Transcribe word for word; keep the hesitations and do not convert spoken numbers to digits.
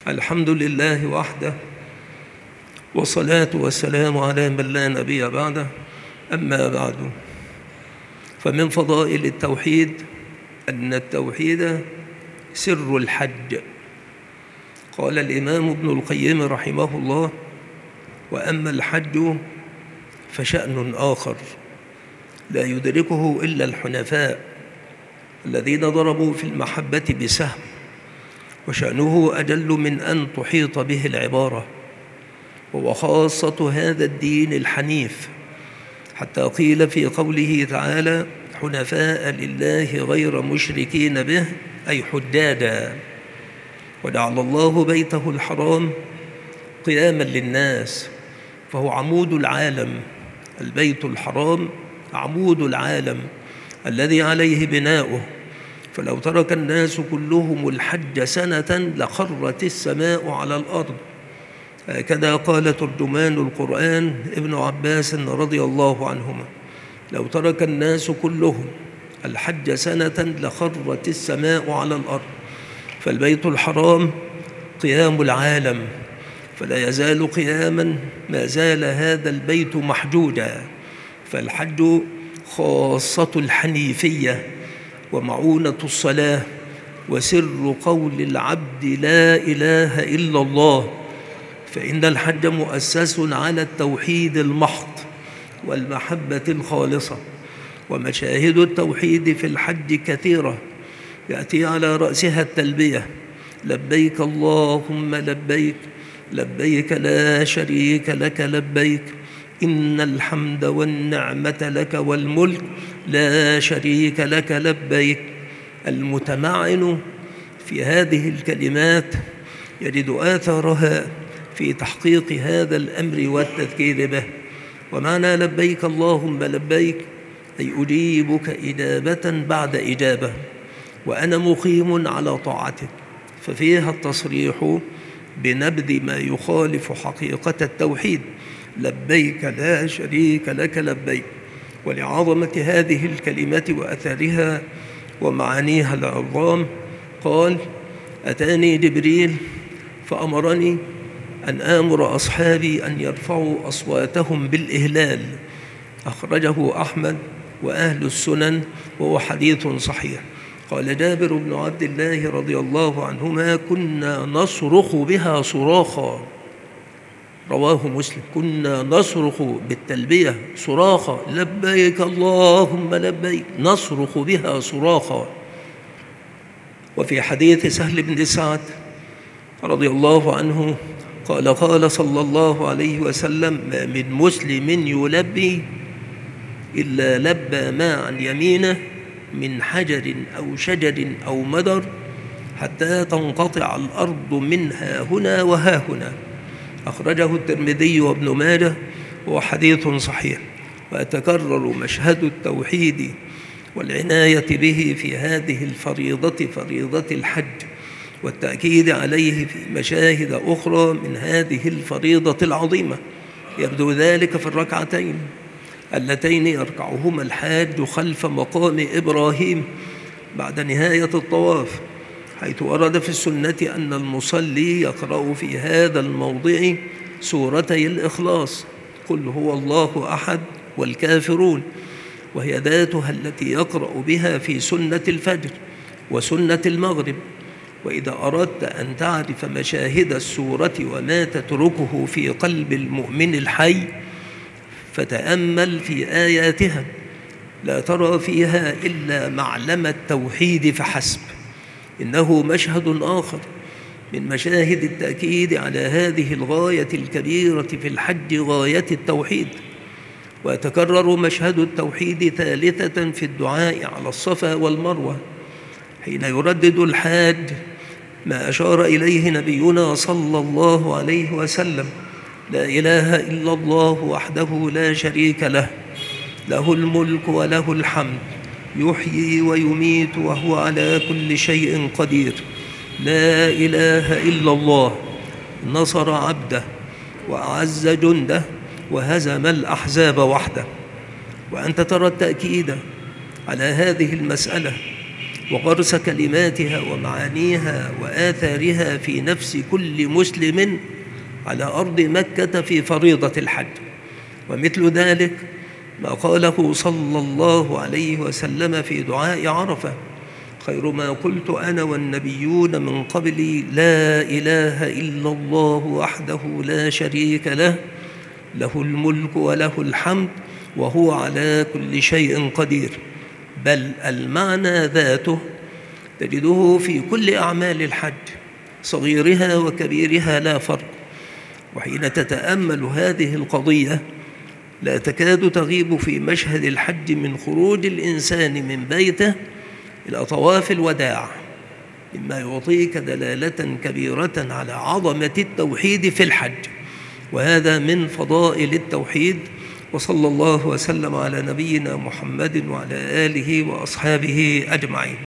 الحمد لله وحده، والصلاة والسلام على من لا نبي بعده. أما بعد، فمن فضائل التوحيد أن التوحيد سر الحج. قال الإمام ابن القيم رحمه الله: وأما الحج فشأن آخر لا يدركه إلا الحنفاء الذين ضربوا في المحبة بسهم، وشأنه أجل من أن تحيط به العبارة، وهو خاصة هذا الدين الحنيف، حتى قيل في قوله تعالى: حنفاء لله غير مشركين به، أي حدادا. وجعل الله بيته الحرام قياما للناس، فهو عمود العالم. البيت الحرام عمود العالم الذي عليه بناؤه، فلو ترك الناس كلهم الحج سنة لخرت السماء على الأرض. هكذا قال ترجمان القرآن ابن عباس رضي الله عنهما: لو ترك الناس كلهم الحج سنة لخرت السماء على الأرض. فالبيت الحرام قيام العالم، فلا يزال قياما ما زال هذا البيت محجوجا. فالحج خاصة الحنيفية ومعونة الصلاة وسر قول العبد لا إله إلا الله، فإن الحج مؤسس على التوحيد المحض والمحبة الخالصة. ومشاهد التوحيد في الحج كثيرة، يأتي على رأسها التلبية: لبيك اللهم لبيك، لبيك لا شريك لك لبيك، إن الحمد والنعمة لك والملك لا شريك لك لبيك. المتمعن في هذه الكلمات يجد آثارها في تحقيق هذا الأمر والتذكير به. ومعنى لبيك اللهم لبيك أي أجيبك إجابة بعد إجابة، وأنا مقيم على طاعتك، ففيها التصريح بنبذ ما يخالف حقيقة التوحيد: لبيك لا شريك لك لبيك. ولعظمة هذه الكلمة وأثرها ومعانيها العظام قال: أتاني جبريل فأمرني أن آمر أصحابي أن يرفعوا أصواتهم بالإهلال. أخرجه أحمد وأهل السنن، وهو حديث صحيح. قال جابر بن عبد الله رضي الله عنهما: كنا نصرخ بها صراخا. رواه مسلم: كنا نصرخ بالتلبية صراخا، لبيك اللهم لبيك، نصرخ بها صراخا. وفي حديث سهل بن سعد رضي الله عنه قال: قال صلى الله عليه وسلم: ما من مسلم يلبي إلا لبى ما عن يمينه من حجر أو شجر أو مدر حتى تنقطع الأرض منها هنا وها هنا. أخرجه الترمذي وابن ماجه، وهو حديث صحيح. ويتكرر مشهد التوحيد والعناية به في هذه الفريضة، فريضة الحج، والتأكيد عليه في مشاهد أخرى من هذه الفريضة العظيمة. يبدو ذلك في الركعتين اللتين يركعهما الحاج خلف مقام إبراهيم بعد نهاية الطواف، حيث ورد في السنة أن المصلي يقرأ في هذا الموضع سورتي الإخلاص: قل هو الله أحد والكافرون، وهي ذاتها التي يقرأ بها في سنة الفجر وسنة المغرب. وإذا أردت أن تعرف مشاهد السورة وما تتركه في قلب المؤمن الحي فتأمل في آياتها، لا ترى فيها إلا معلم التوحيد فحسب. إنه مشهد آخر من مشاهد التأكيد على هذه الغاية الكبيرة في الحج، غاية التوحيد. ويتكرر مشهد التوحيد ثالثة في الدعاء على الصفا والمروة، حين يردد الحاج ما أشار إليه نبينا صلى الله عليه وسلم: لا إله إلا الله وحده لا شريك له، له الملك وله الحمد، يحيي ويميت وهو على كل شيء قدير. لا إله إلا الله، نصر عبده وأعز جنده وهزم الأحزاب وحده. وأنت ترى التأكيد على هذه المسألة وغرس كلماتها ومعانيها وآثارها في نفس كل مسلم على أرض مكة في فريضة الحج. ومثل ذلك ما قاله صلى الله عليه وسلم في دعاء عرفة: خير ما قلت أنا والنبيون من قبلي لا إله إلا الله وحده لا شريك له، له الملك وله الحمد وهو على كل شيء قدير. بل المعنى ذاته تجده في كل أعمال الحج صغيرها وكبيرها لا فرق. وحين تتأمل هذه القضية لا تكاد تغيب في مشهد الحج من خروج الإنسان من بيته إلى طواف الوداع، مما يعطيك دلالة كبيرة على عظمة التوحيد في الحج، وهذا من فضائل التوحيد. وصلى الله وسلم على نبينا محمد وعلى آله وأصحابه أجمعين.